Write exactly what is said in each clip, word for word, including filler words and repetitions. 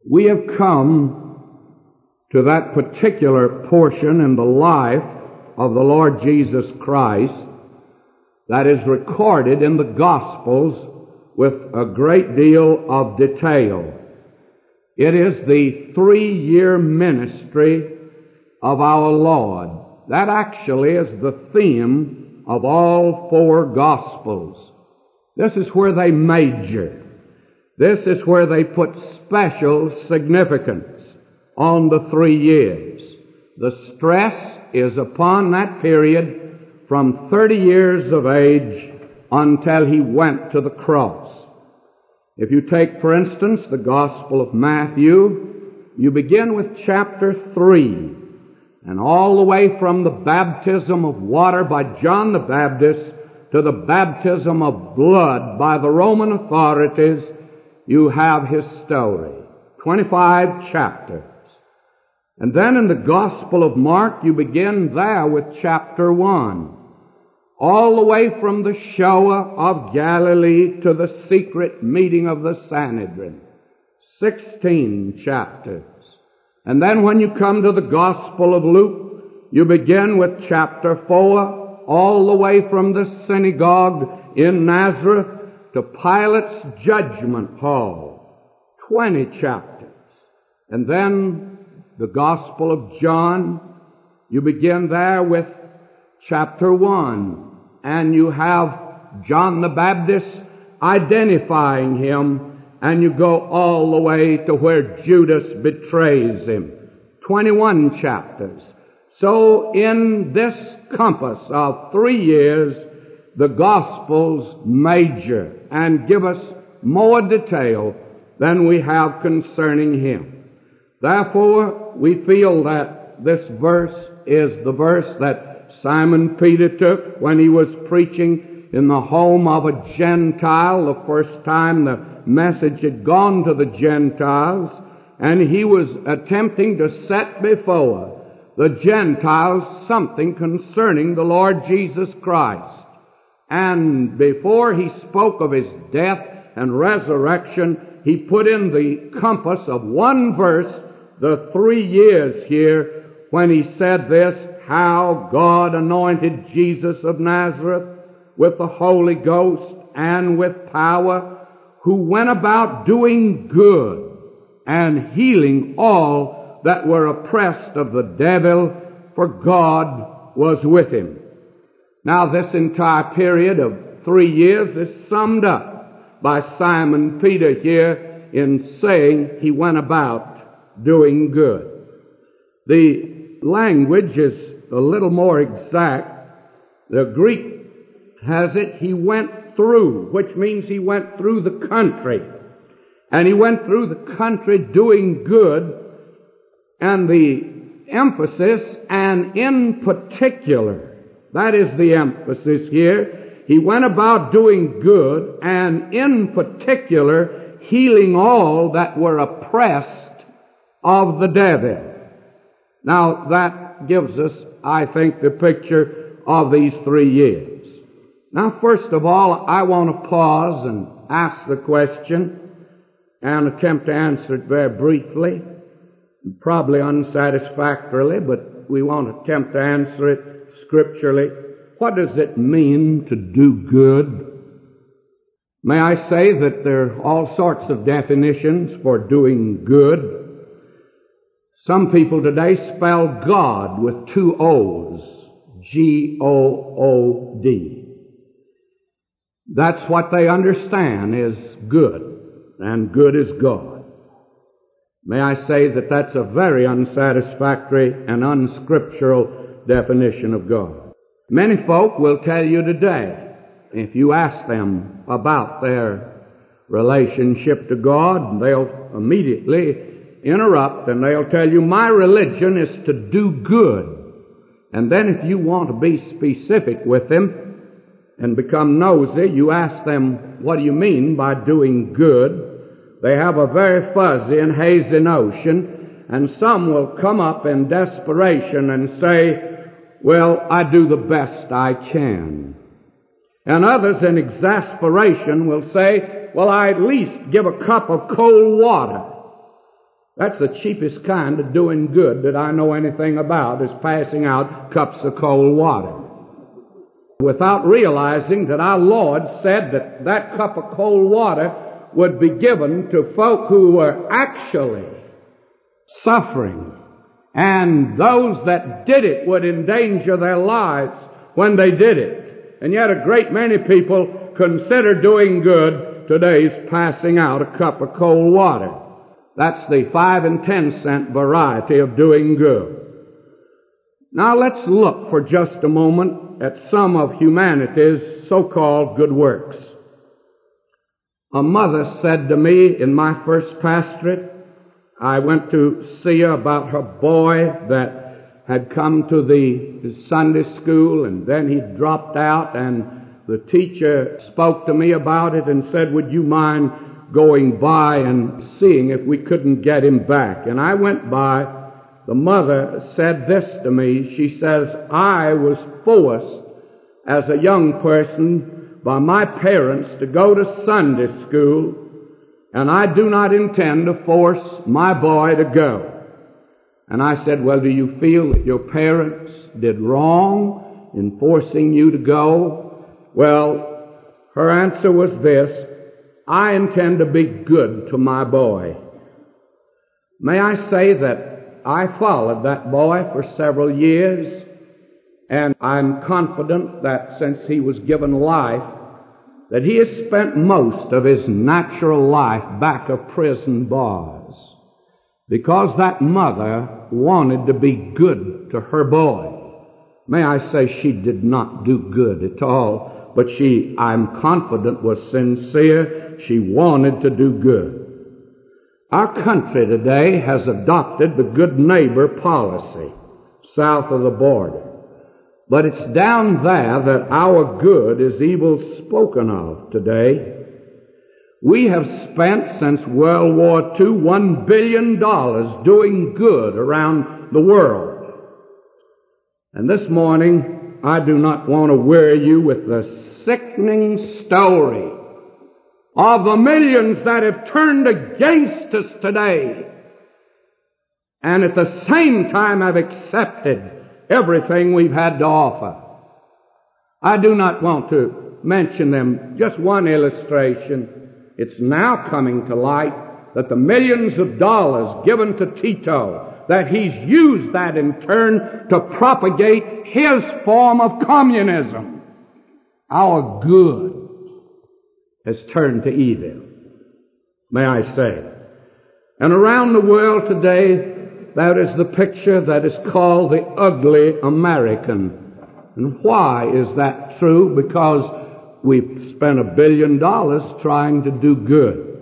We have come to that particular portion in the life of the Lord Jesus Christ that is recorded in the Gospels with a great deal of detail. It is the three-year ministry of our Lord. That actually is the theme of all four Gospels. This is where they major. This is where they put special significance on the three years. The stress is upon that period from thirty years of age until he went to the cross. If you take, for instance, the Gospel of Matthew, you begin with chapter three, and all the way from the baptism of water by John the Baptist to the baptism of blood by the Roman authorities, you have his story. twenty-five chapters. And then in the Gospel of Mark, you begin there with chapter one. All the way from the Shoah of Galilee to the secret meeting of the Sanhedrin. sixteen chapters. And then when you come to the Gospel of Luke, you begin with chapter four, all the way from the synagogue in Nazareth to Pilate's judgment hall. twenty chapters. And then the Gospel of John, you begin there with chapter one, and you have John the Baptist identifying him, and you go all the way to where Judas betrays him. twenty-one chapters. So in this compass of three years, the Gospels major and give us more detail than we have concerning him. Therefore, we feel that this verse is the verse that Simon Peter took when he was preaching in the home of a Gentile, the first time the message had gone to the Gentiles, and he was attempting to set before the Gentiles something concerning the Lord Jesus Christ. And before he spoke of his death and resurrection, he put in the compass of one verse the three years here when he said this, how God anointed Jesus of Nazareth with the Holy Ghost and with power, who went about doing good and healing all that were oppressed of the devil, for God was with him. Now this entire period of three years is summed up by Simon Peter here in saying he went about doing good. The language is a little more exact. The Greek has it, he went through, which means he went through the country. And he went through the country doing good, and the emphasis, and in particular, that is the emphasis here. He went about doing good, and in particular, healing all that were oppressed of the devil. Now, that gives us, I think, the picture of these three years. Now, first of all, I want to pause and ask the question and attempt to answer it very briefly, probably unsatisfactorily, but we want to attempt to answer it scripturally. What does it mean to do good? May I say that there are all sorts of definitions for doing good. Some people today spell God with two O's, G O O D. That's what they understand is good, and good is God. May I say that that's a very unsatisfactory and unscriptural definition of God. Many folk will tell you today, if you ask them about their relationship to God, they'll immediately interrupt and they'll tell you, my religion is to do good. And then if you want to be specific with them and become nosy, you ask them, what do you mean by doing good? They have a very fuzzy and hazy notion, and some will come up in desperation and say, well, I do the best I can. And others in exasperation will say, well, I at least give a cup of cold water. That's the cheapest kind of doing good that I know anything about, is passing out cups of cold water. Without realizing that our Lord said that that cup of cold water would be given to folk who were actually suffering, and those that did it would endanger their lives when they did it. And yet a great many people consider doing good today's passing out a cup of cold water. That's the five and ten cent variety of doing good. Now let's look for just a moment at some of humanity's so-called good works. A mother said to me in my first pastorate, I went to see her about her boy that had come to the Sunday school, and then he dropped out, and the teacher spoke to me about it and said, would you mind going by and seeing if we couldn't get him back? And I went by. The mother said this to me. She says, I was forced as a young person by my parents to go to Sunday school, and I do not intend to force my boy to go. And I said, well, do you feel that your parents did wrong in forcing you to go? Well, her answer was this: I intend to be good to my boy. May I say that I followed that boy for several years, and I'm confident that since he was given life, that he has spent most of his natural life back of prison bars, because that mother wanted to be good to her boy. May I say she did not do good at all, but she, I'm confident, was sincere. She wanted to do good. Our country today has adopted the good neighbor policy south of the border. But it's down there that our good is evil spoken of today. We have spent since World War Two one billion dollars doing good around the world. And this morning, I do not want to weary you with the sickening story of the millions that have turned against us today, and at the same time have accepted everything we've had to offer. I do not want to mention them. Just one illustration. It's now coming to light that the millions of dollars given to Tito, that he's used that in turn to propagate his form of communism. Our good has turned to evil, may I say. And around the world today, there is the picture that is called the ugly American. And why is that true? Because we've spent a billion dollars trying to do good.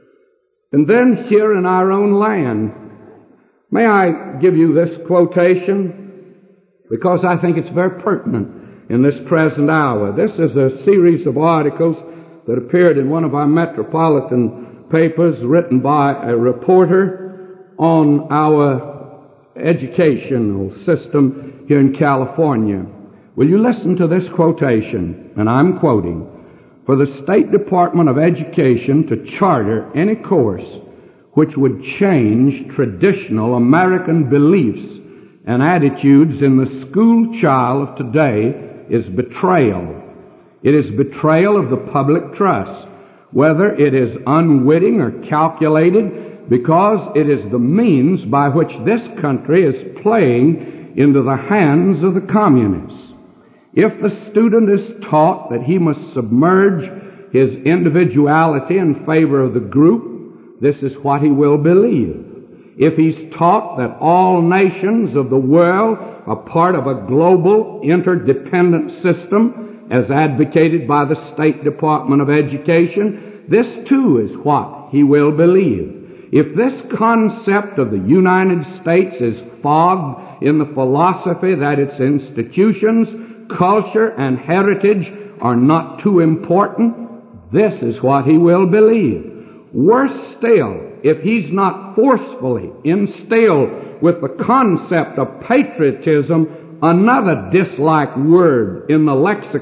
And then here in our own land, may I give you this quotation? Because I think it's very pertinent in this present hour. This is a series of articles that appeared in one of our metropolitan papers, written by a reporter on our educational system here in California. Will you listen to this quotation? And I'm quoting: for the State Department of Education to charter any course which would change traditional American beliefs and attitudes in the school child of today is betrayal. It is betrayal of the public trust, whether it is unwitting or calculated, because it is the means by which this country is playing into the hands of the communists. If the student is taught that he must submerge his individuality in favor of the group, this is what he will believe. If he's taught that all nations of the world are part of a global interdependent system, as advocated by the State Department of Education, this too is what he will believe. If this concept of the United States is fogged in the philosophy that its institutions, culture, and heritage are not too important, this is what he will believe. Worse still, if he's not forcefully instilled with the concept of patriotism, another disliked word in the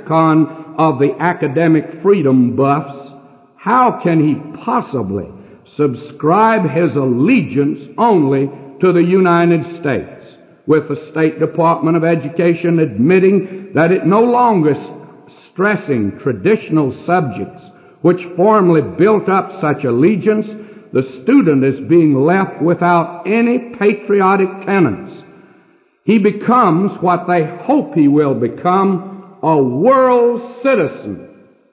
lexicon of the academic freedom buffs, how can he possibly subscribe his allegiance only to the United States, with the State Department of Education admitting that it no longer stressing traditional subjects which formerly built up such allegiance, the student is being left without any patriotic tenets. He becomes what they hope he will become, a world citizen.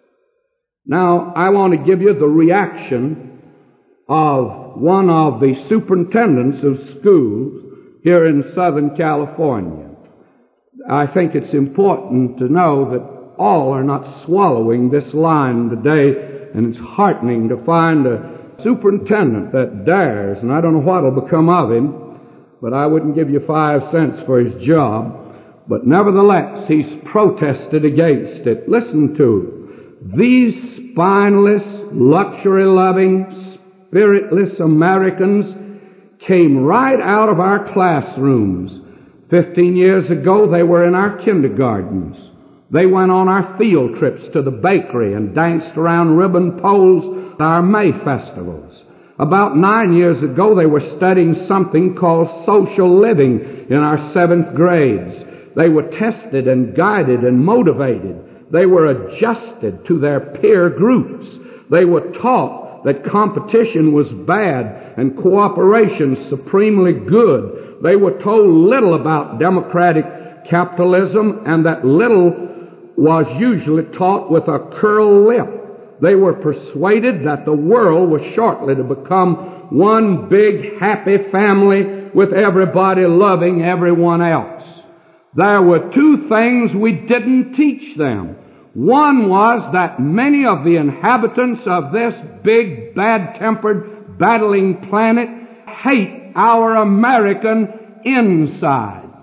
Now, I want to give you the reaction of one of the superintendents of schools here in Southern California. I think it's important to know that all are not swallowing this line today, and it's heartening to find a superintendent that dares, and I don't know what will become of him, but I wouldn't give you five cents for his job, but nevertheless, he's protested against it. Listen to it. These spineless, luxury-loving, spiritless Americans came right out of our classrooms. Fifteen years ago, they were in our kindergartens. They went on our field trips to the bakery and danced around ribbon poles at our May festivals. About nine years ago, they were studying something called social living in our seventh grades. They were tested and guided and motivated. They were adjusted to their peer groups. They were taught that competition was bad and cooperation supremely good. They were told little about democratic capitalism, and that little was usually taught with a curled lip. They were persuaded that the world was shortly to become one big happy family with everybody loving everyone else. There were two things we didn't teach them. One was that many of the inhabitants of this big, bad-tempered, battling planet hate our American insides.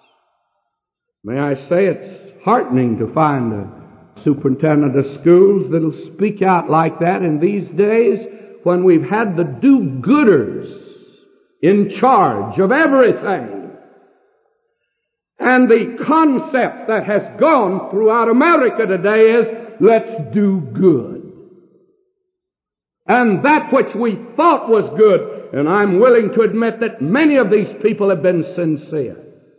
May I say it's heartening to find a superintendent of schools that'll speak out like that in these days when we've had the do-gooders in charge of everything. And the concept that has gone throughout America today is, let's do good. And that which we thought was good, and I'm willing to admit that many of these people have been sincere,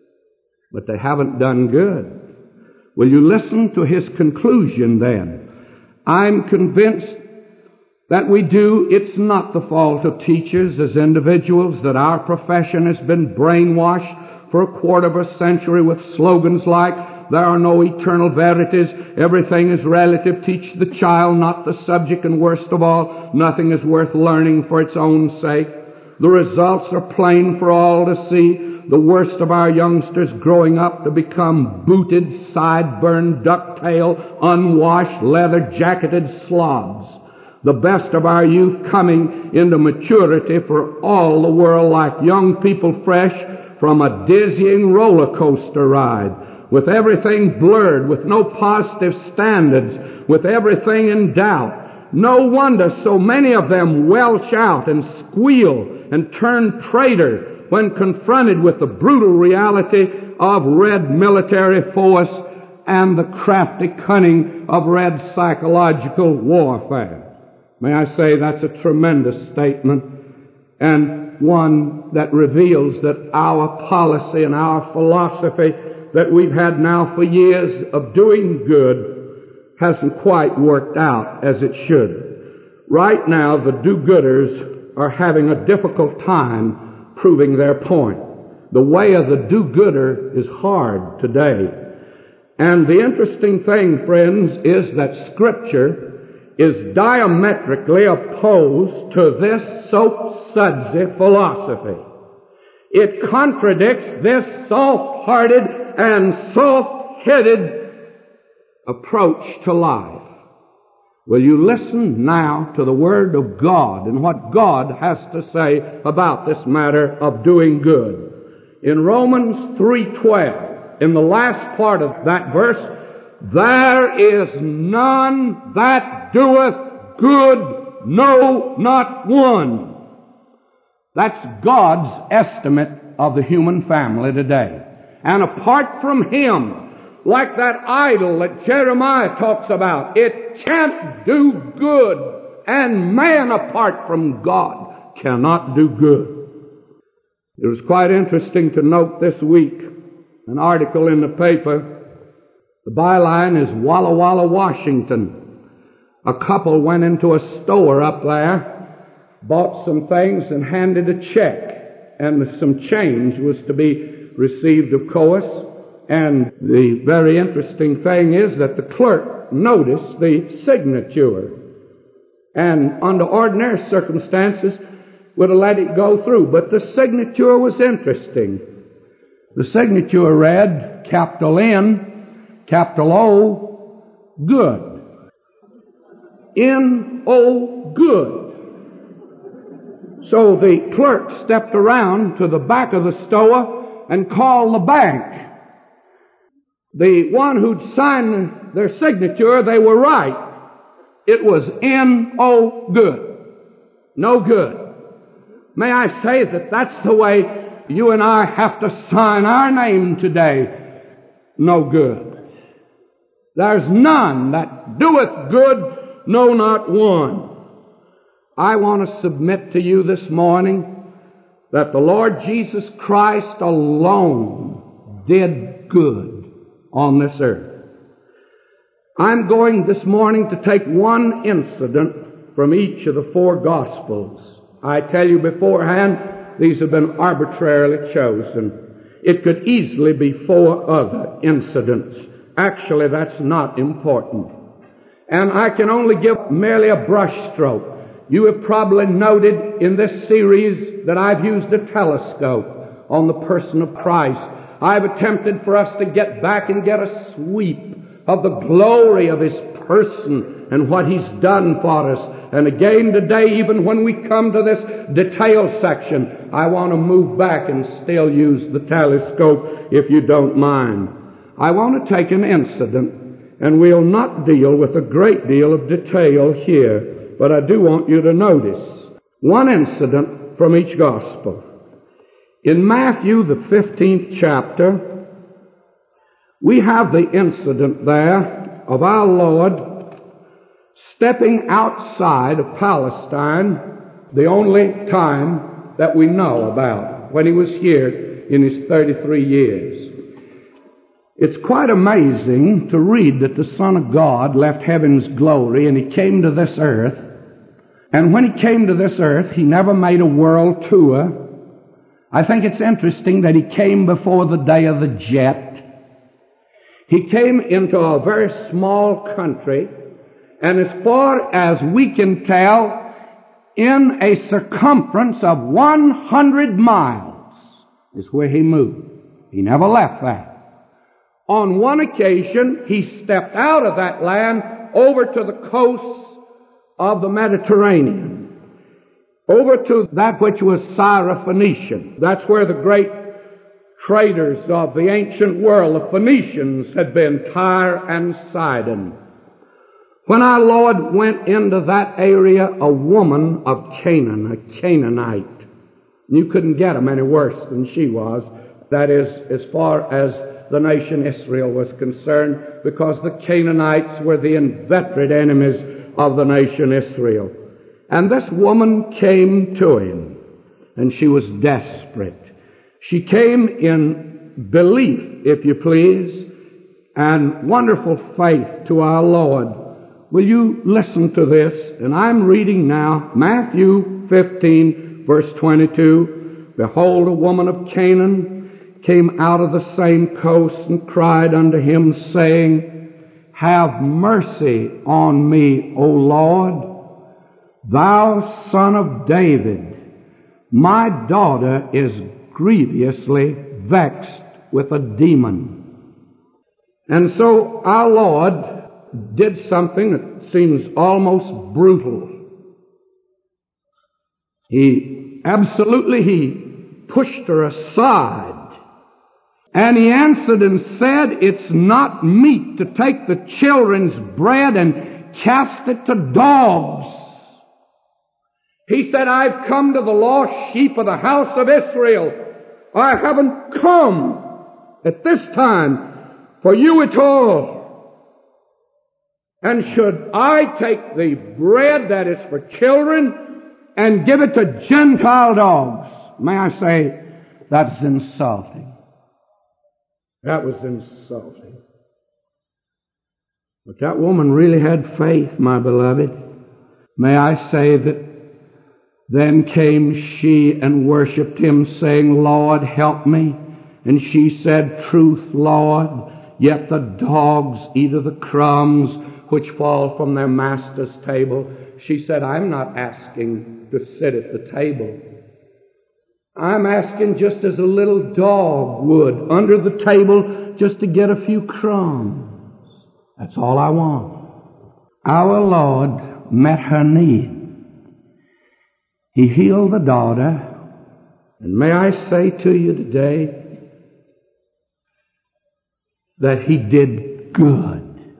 but they haven't done good. Will you listen to his conclusion then? I'm convinced that we do. It's not the fault of teachers as individuals that our profession has been brainwashed for a quarter of a century with slogans like, there are no eternal verities, everything is relative, teach the child, not the subject, and worst of all, nothing is worth learning for its own sake. The results are plain for all to see. The worst of our youngsters growing up to become booted, side-burned, duck-tailed, unwashed, leather-jacketed slobs. The best of our youth coming into maturity for all the world like young people fresh from a dizzying roller coaster ride, with everything blurred, with no positive standards, with everything in doubt. No wonder so many of them welch out and squeal and turn traitor when confronted with the brutal reality of red military force and the crafty cunning of red psychological warfare. May I say that's a tremendous statement, and one that reveals that our policy and our philosophy that we've had now for years of doing good hasn't quite worked out as it should. Right now, the do-gooders are having a difficult time proving their point. The way of the do-gooder is hard today. And the interesting thing, friends, is that Scripture is diametrically opposed to this soap-sudsy philosophy. It contradicts this soft-hearted and soft-headed approach to life. Will you listen now to the Word of God and what God has to say about this matter of doing good? In Romans three twelve, in the last part of that verse, there is none that doeth good, no, not one. That's God's estimate of the human family today. And apart from Him, like that idol that Jeremiah talks about, it can't do good and man apart from God cannot do good. It was quite interesting to note this week an article in the paper. The byline is Walla Walla, Washington. A couple went into a store up there, bought some things and handed a check, and some change was to be received, of course. And the very interesting thing is that the clerk noticed the signature, and under ordinary circumstances would have let it go through, but the signature was interesting. The signature read, capital N, capital O, good. N O, good. So the clerk stepped around to the back of the store and called the bank. The one who'd signed their signature, they were right. It was N O, good. No good. May I say that that's the way you and I have to sign our name today. No good. There's none that doeth good, no, not one. I want to submit to you this morning that the Lord Jesus Christ alone did good on this earth. I'm going this morning to take one incident from each of the four Gospels. I tell you beforehand, these have been arbitrarily chosen. It could easily be four other incidents. Actually, that's not important. And I can only give merely a brushstroke. You have probably noted in this series that I've used a telescope on the person of Christ. I've attempted for us to get back and get a sweep of the glory of His person and what He's done for us. And again today, even when we come to this detail section, I want to move back and still use the telescope, if you don't mind. I want to take an incident, and we'll not deal with a great deal of detail here, but I do want you to notice one incident from each gospel. In Matthew, the fifteenth chapter, we have the incident there of our Lord stepping outside of Palestine, the only time that we know about, when He was here in His thirty-three years. It's quite amazing to read that the Son of God left heaven's glory and He came to this earth. And when He came to this earth, He never made a world tour. I think it's interesting that He came before the day of the jet. He came into a very small country, and as far as we can tell, in a circumference of one hundred miles is where He moved. He never left that. On one occasion, He stepped out of that land over to the coast of the Mediterranean, over to that which was Syrophoenician. That's where the great traders of the ancient world, the Phoenicians, had been, Tyre and Sidon. When our Lord went into that area, a woman of Canaan, a Canaanite, you couldn't get them any worse than she was. That is, as far as the nation Israel was concerned, because the Canaanites were the inveterate enemies of the nation Israel. And this woman came to Him, and she was desperate. She came in belief, if you please, and wonderful faith to our Lord. Will you listen to this? And I'm reading now Matthew fifteen, verse twenty-two. Behold, a woman of Canaan came out of the same coast and cried unto Him, saying, Have mercy on me, O Lord, Thou Son of David. My daughter is grievously vexed with a demon. And so our Lord did something that seems almost brutal. He absolutely, He pushed her aside. And He answered and said, It's not meet to take the children's bread and cast it to dogs. He said, I've come to the lost sheep of the house of Israel. I haven't come at this time for you at all. And should I take the bread that is for children and give it to Gentile dogs? May I say, that's insulting. That was insulting. But that woman really had faith, my beloved. May I say that then came she and worshipped him, saying, Lord, help me. And she said, Truth, Lord, yet the dogs eat of the crumbs which fall from their master's table. She said, I'm not asking to sit at the table. I'm asking just as a little dog would under the table just to get a few crumbs. That's all I want. Our Lord met her need. He healed the daughter. And may I say to you today that He did good.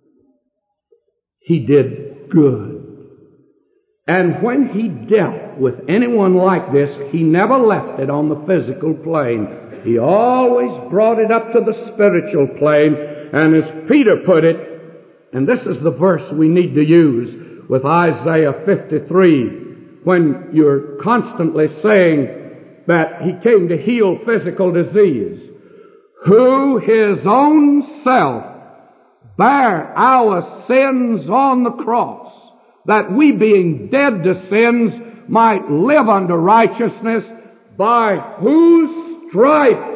He did good. And when He dealt with anyone like this, He never left it on the physical plane. He always brought it up to the spiritual plane. And as Peter put it, and this is the verse we need to use with Isaiah fifty-three, when you're constantly saying that He came to heal physical disease, who His own self bare our sins on the cross, that we being dead to sins might live unto righteousness, by whose stripes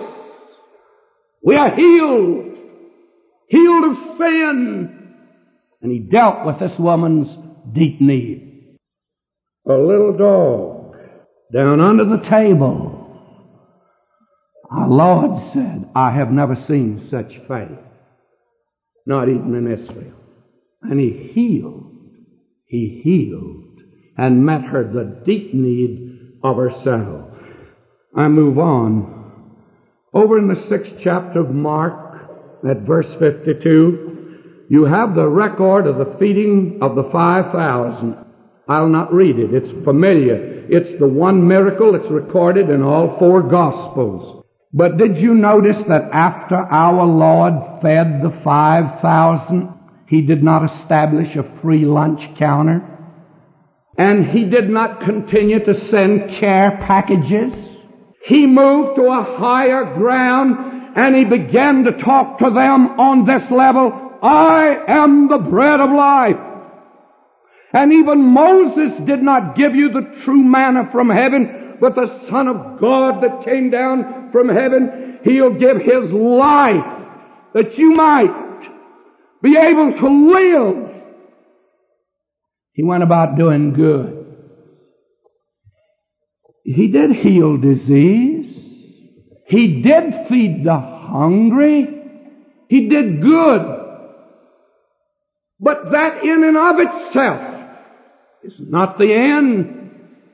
we are healed. Healed of sin. And He dealt with this woman's deep need. A little dog down under the table. Our Lord said, I have never seen such faith, not even in Israel. And He healed. He healed and met her the deep need of herself. I move on. Over in the sixth chapter of Mark, at verse fifty-two, you have the record of the feeding of the five thousand. I'll not read it. It's familiar. It's the one miracle that's recorded in all four Gospels. But did you notice that after our Lord fed the five thousand, He did not establish a free lunch counter? And He did not continue to send care packages? He moved to a higher ground and He began to talk to them on this level. I am the bread of life. And even Moses did not give you the true manna from heaven, but the Son of God that came down from heaven. He'll give His life that you might be able to live. He went about doing good. He did heal disease. He did feed the hungry. He did good. But that in and of itself is not the end.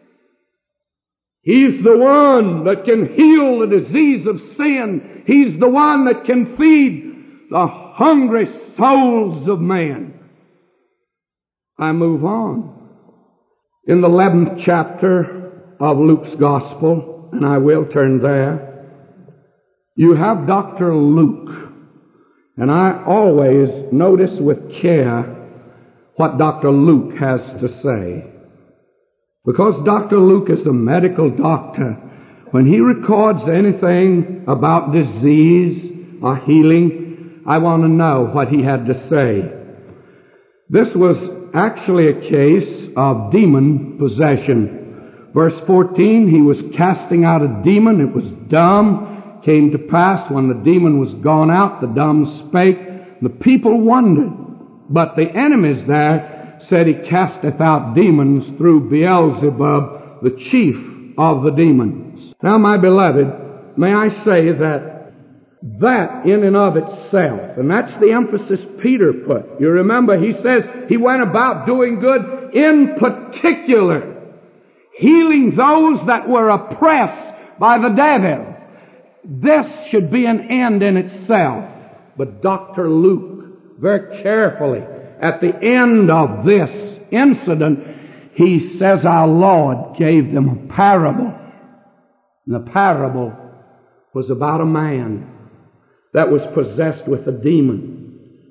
He's the one that can heal the disease of sin. He's the one that can feed the hungry souls of man. I move on. In the eleventh chapter of Luke's Gospel, and I will turn there, you have Doctor Luke. And I always notice with care what Doctor Luke has to say. Because Doctor Luke is a medical doctor, when he records anything about disease or healing, I want to know what he had to say. This was actually a case of demon possession. Verse fourteen, he was casting out a demon. It was dumb. Came to pass, when the demon was gone out, the dumb spake. The people wondered. But the enemies there said, He casteth out demons through Beelzebub, the chief of the demons. Now, my beloved, may I say that that in and of itself, and that's the emphasis Peter put. You remember, he says he went about doing good, in particular, healing those that were oppressed by the devil. This should be an end in itself. But Doctor Luke, very carefully, at the end of this incident, he says our Lord gave them a parable. And the parable was about a man that was possessed with a demon.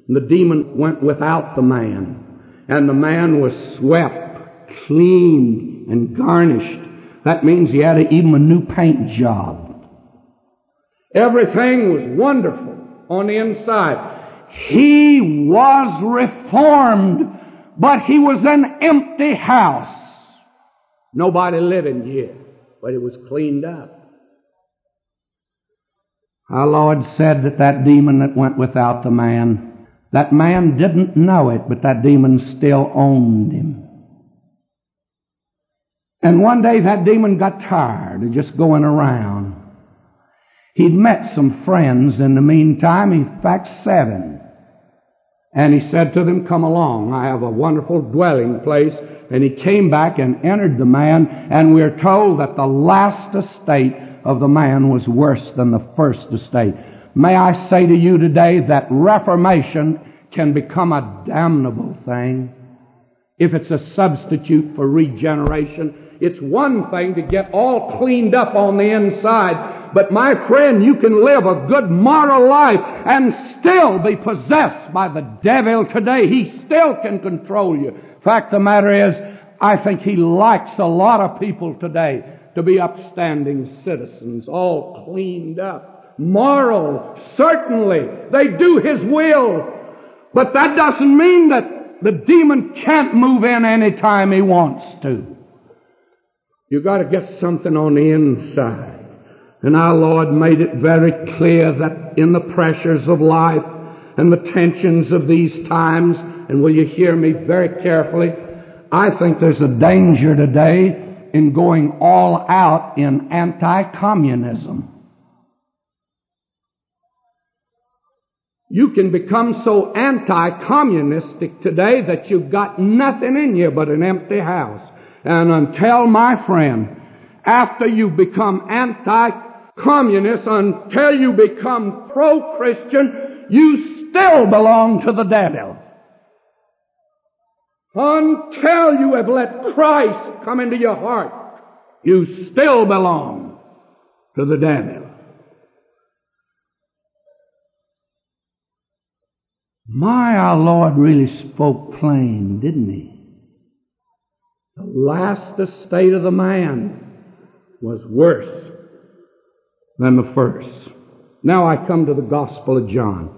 The demon went without the man, and the man was swept, cleaned, and garnished. That means he had a, even a new paint job. Everything was wonderful on the inside. He was reformed, but he was an empty house. Nobody living here, but it was cleaned up. Our Lord said that that demon that went without the man, that man didn't know it, but that demon still owned him. And one day that demon got tired of just going around. He'd met some friends in the meantime, in fact seven. And he said to them, "Come along, I have a wonderful dwelling place." And he came back and entered the man, and we're told that the last estate of the man was worse than the first estate. May I say to you today that reformation can become a damnable thing if it's a substitute for regeneration. It's one thing to get all cleaned up on the inside, but my friend, you can live a good moral life and still be possessed by the devil today. He still can control you. Fact of the matter is, I think he likes a lot of people today to be upstanding citizens, all cleaned up, moral. Certainly, they do his will, but that doesn't mean that the demon can't move in any time he wants to. You've got to get something on the inside. And our Lord made it very clear that in the pressures of life and the tensions of these times, and will you hear me very carefully, I think there's a danger today in going all out in anti-communism. You can become so anti-communistic today that you've got nothing in you but an empty house. And until, my friend, after you become anti-communist, until you become pro-Christian, you still belong to the devil. Until you have let Christ come into your heart, you still belong to the devil. My, our Lord really spoke plain, didn't he? The last estate of the man was worse than the first. Now I come to the Gospel of John.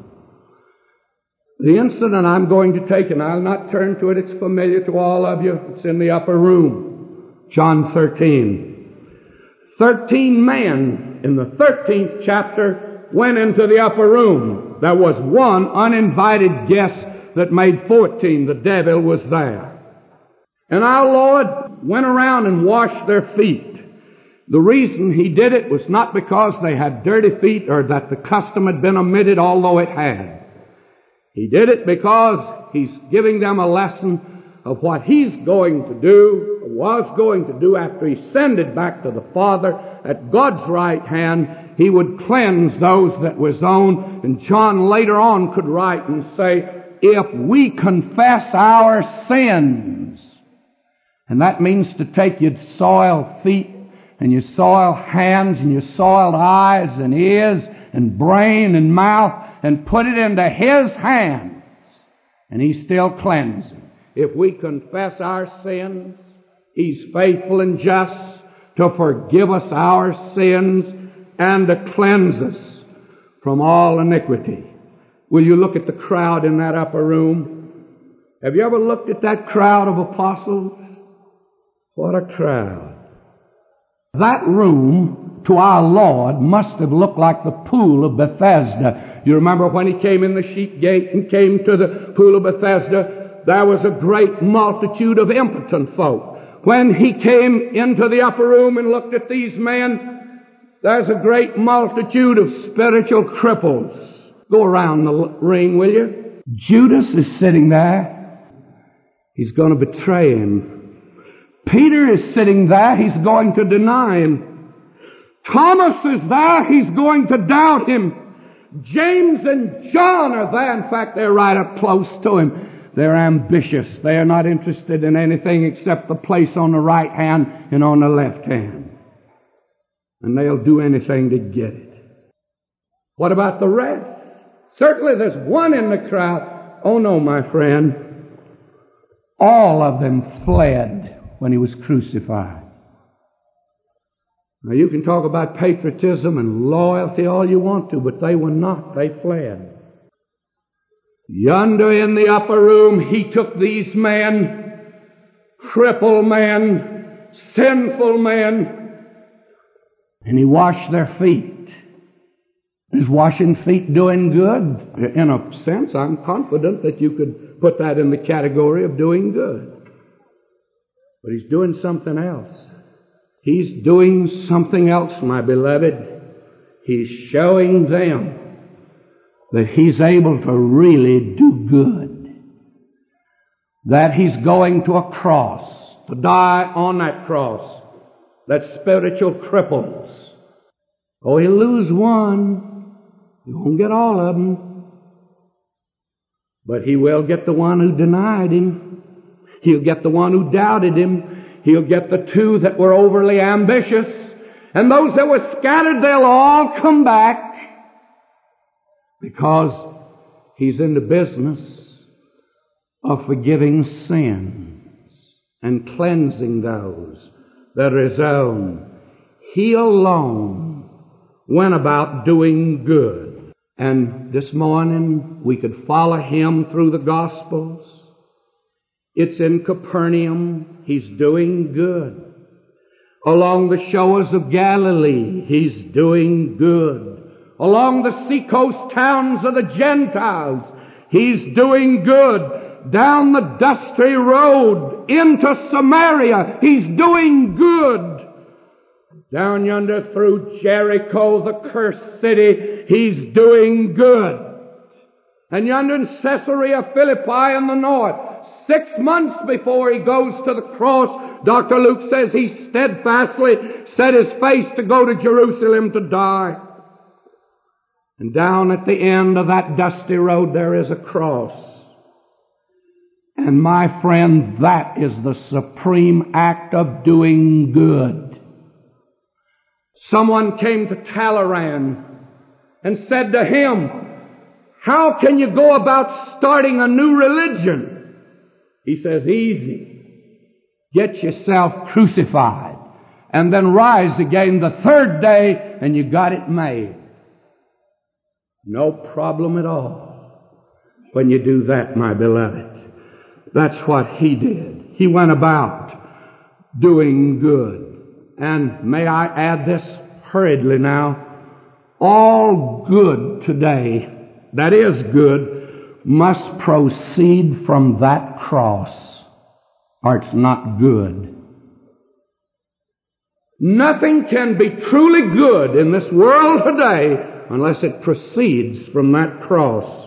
The incident I'm going to take, and I'll not turn to it, it's familiar to all of you. It's in the upper room. John thirteen. Thirteen men in the thirteenth chapter went into the upper room. There was one uninvited guest that made fourteen. The devil was there. And our Lord went around and washed their feet. The reason he did it was not because they had dirty feet or that the custom had been omitted, although it had. He did it because he's giving them a lesson of what he's going to do, or was going to do after he ascended back to the Father at God's right hand. He would cleanse those that was own. And John later on could write and say, if we confess our sins, and that means to take your soiled feet and your soiled hands and your soiled eyes and ears and brain and mouth and put it into his hands, and he still cleanses. If we confess our sins, he's faithful and just to forgive us our sins and to cleanse us from all iniquity. Will you look at the crowd in that upper room? Have you ever looked at that crowd of apostles? What a crowd. That room, to our Lord, must have looked like the pool of Bethesda. You remember when he came in the sheep gate and came to the pool of Bethesda, there was a great multitude of impotent folk. When he came into the upper room and looked at these men, there's a great multitude of spiritual cripples. Go around the ring, will you? Judas is sitting there. He's going to betray him. Peter is sitting there. He's going to deny him. Thomas is there. He's going to doubt him. James and John are there. In fact, they're right up close to him. They're ambitious. They are not interested in anything except the place on the right hand and on the left hand. And they'll do anything to get it. What about the rest? Certainly there's one in the crowd Oh no, my friend. All of them fled when he was crucified. Now you can talk about patriotism and loyalty all you want to, but they were not. They fled. Yonder in the upper room, he took these men, crippled men, sinful men, and he washed their feet. Is washing feet doing good? In a sense, I'm confident that you could put that in the category of doing good. But he's doing something else. He's doing something else, my beloved. He's showing them that he's able to really do good. That he's going to a cross, to die on that cross, that spiritual cripples. Oh, he'll lose one. You won't get all of them. But he will get the one who denied him. He'll get the one who doubted him. He'll get the two that were overly ambitious. And those that were scattered, they'll all come back. Because he's in the business of forgiving sins and cleansing those that are his own. He alone went about doing good. And this morning we could follow him through the Gospels. It's in Capernaum. He's doing good. Along the shores of Galilee, he's doing good. Along the seacoast towns of the Gentiles, he's doing good. Down the dusty road into Samaria, he's doing good. Down yonder through Jericho, the cursed city, he's doing good. And yonder in Caesarea Philippi in the north, six months before he goes to the cross, Doctor Luke says he steadfastly set his face to go to Jerusalem to die. And down at the end of that dusty road there is a cross. And my friend, that is the supreme act of doing good. Someone came to Talleyrand and said to him, how can you go about starting a new religion? He says, easy. Get yourself crucified and then rise again the third day and you got it made. No problem at all when you do that, my beloved. That's what he did. He went about doing good. And may I add this hurriedly now, all good today, that is good, must proceed from that cross, or it's not good. Nothing can be truly good in this world today unless it proceeds from that cross.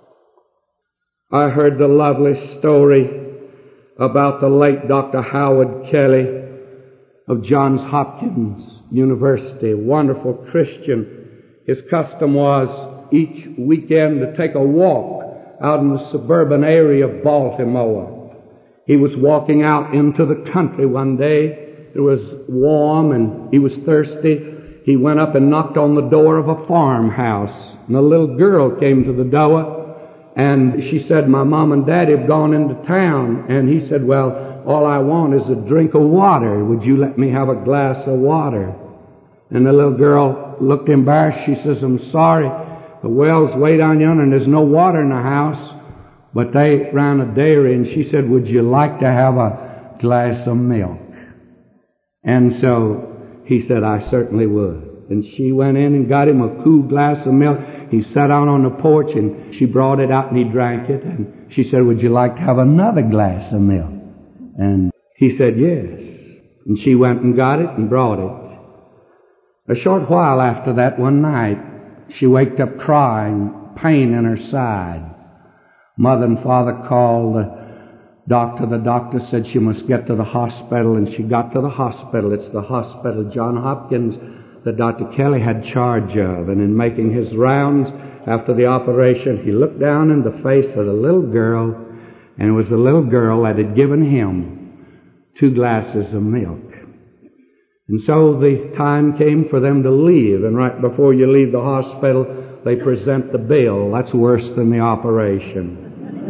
I heard the lovely story about the late Doctor Howard Kelly of Johns Hopkins University, a wonderful Christian. His custom was each weekend to take a walk out in the suburban area of Baltimore. He was walking out into the country one day. It was warm and he was thirsty. He went up and knocked on the door of a farmhouse. And a little girl came to the door and she said, my mom and daddy have gone into town. And he said, well, all I want is a drink of water. Would you let me have a glass of water? And the little girl looked embarrassed. She says, I'm sorry. The well's way down yonder and there's no water in the house. But they ran a dairy and she said, would you like to have a glass of milk? And so he said, I certainly would. And she went in and got him a cool glass of milk. He sat down on the porch and she brought it out and he drank it. And she said, would you like to have another glass of milk? And he said, yes. And she went and got it and brought it. A short while after that, one night, she waked up crying, pain in her side. Mother and father called the doctor. The doctor said she must get to the hospital, and she got to the hospital. It's the hospital, John Hopkins, that Doctor Kelly had charge of. And in making his rounds after the operation, he looked down in the face of the little girl, and it was the little girl that had given him two glasses of milk. And so the time came for them to leave, and right before you leave the hospital, they present the bill. That's worse than the operation.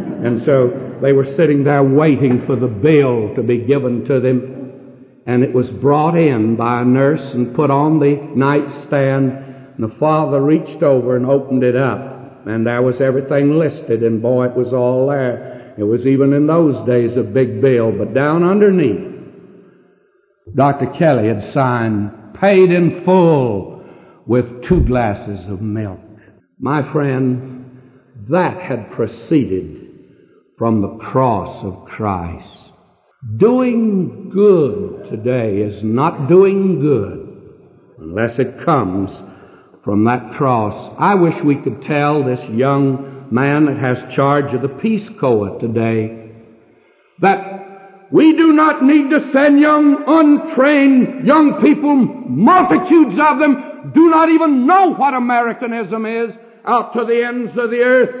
And so they were sitting there waiting for the bill to be given to them. And it was brought in by a nurse and put on the nightstand. And the father reached over and opened it up. And there was everything listed. And boy, it was all there. It was even in those days a big bill. But down underneath, Doctor Kelly had signed, paid in full with two glasses of milk. My friend, that had proceeded from the cross of Christ. Doing good today is not doing good unless it comes from that cross. I wish we could tell this young man that has charge of the Peace Corps today that we do not need to send young, untrained young people, multitudes of them, do not even know what Americanism is, out to the ends of the earth.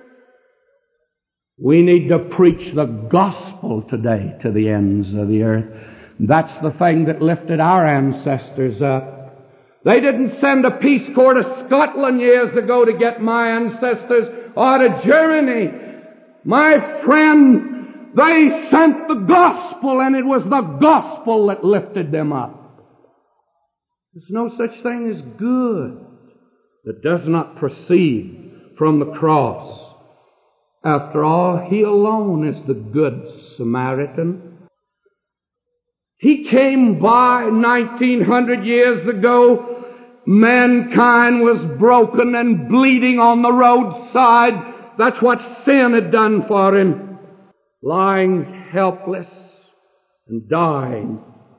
We need to preach the gospel today to the ends of the earth. That's the thing that lifted our ancestors up. They didn't send a Peace Corps to Scotland years ago to get my ancestors, or to Germany. My friend, they sent the gospel, and it was the gospel that lifted them up. There's no such thing as good that does not proceed from the cross. After all, He alone is the Good Samaritan. He came by nineteen hundred years ago. Mankind was broken and bleeding on the roadside. That's what sin had done for him. Lying helpless and dying.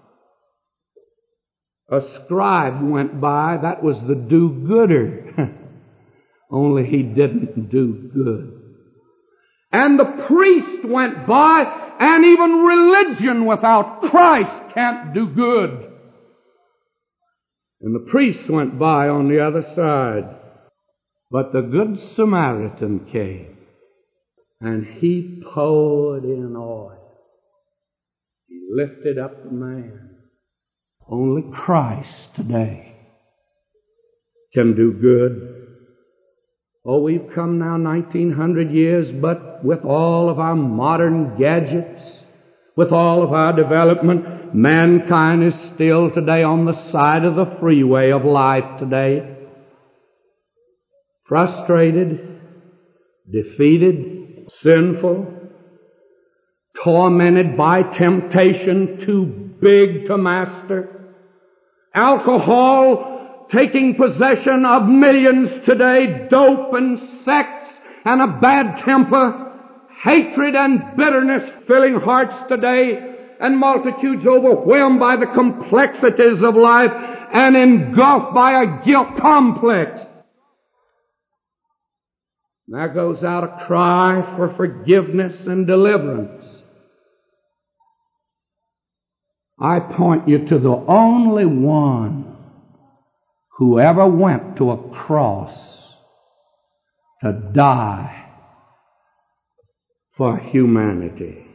A scribe went by. That was the do-gooder. Only he didn't do good. And the priest went by, and even religion without Christ can't do good. And the priest went by on the other side. But the Good Samaritan came, and He poured in oil. He lifted up the man. Only Christ today can do good. Oh, we've come now nineteen hundred years, but with all of our modern gadgets, with all of our development, mankind is still today on the side of the freeway of life today. Frustrated, defeated, sinful, tormented by temptation too big to master. Alcohol taking possession of millions today, dope and sex and a bad temper, hatred and bitterness filling hearts today, and multitudes overwhelmed by the complexities of life and engulfed by a guilt complex. There goes out a cry for forgiveness and deliverance. I point you to the only one who ever went to a cross to die for humanity.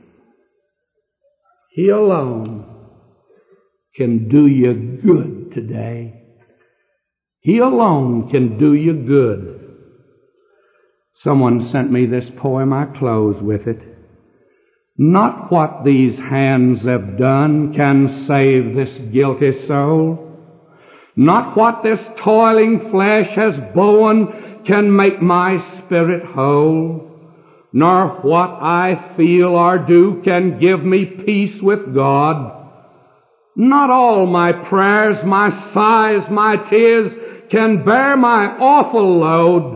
He alone can do you good today. He alone can do you good. Someone sent me this poem. I close with it. Not what these hands have done can save this guilty soul. Not what this toiling flesh has borne can make my spirit whole. Nor what I feel or do can give me peace with God. Not all my prayers, my sighs, my tears can bear my awful load.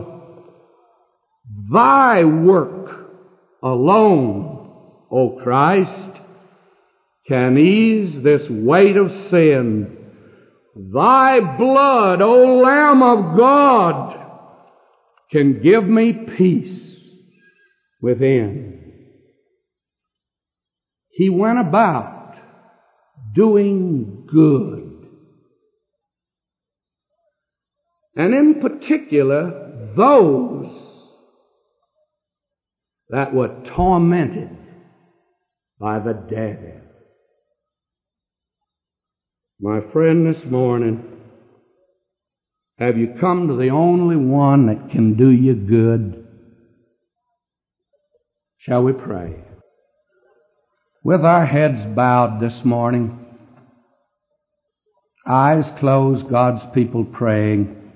Thy work alone, O Christ, can ease this weight of sin. Thy blood, O Lamb of God, can give me peace within. He went about doing good. And in particular, those that were tormented by the devil. My friend, this morning, have you come to the only one that can do you good? Shall we pray? With our heads bowed this morning, eyes closed, God's people praying,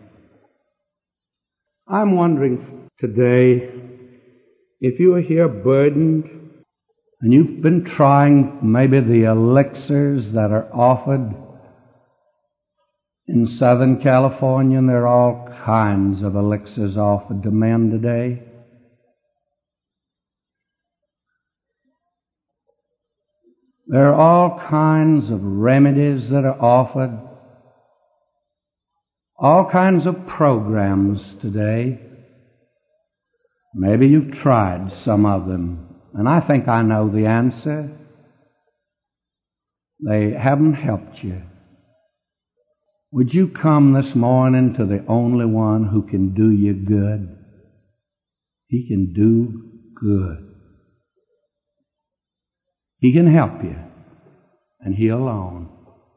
I'm wondering today if you are here burdened and you've been trying maybe the elixirs that are offered in Southern California, and there are all kinds of elixirs offered to men today. There are all kinds of remedies that are offered, all kinds of programs today. Maybe you've tried some of them, and I think I know the answer. They haven't helped you. Would you come this morning to the only one who can do you good? He can do good. He can help you, and He alone.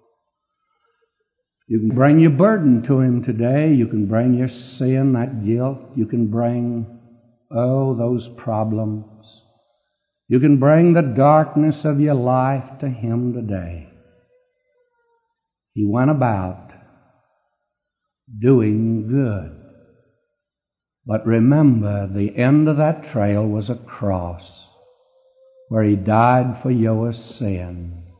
You can bring your burden to Him today. You can bring your sin, that guilt. You can bring, oh, those problems. You can bring the darkness of your life to Him today. He went about doing good. But remember, the end of that trail was a cross where He died for your sin.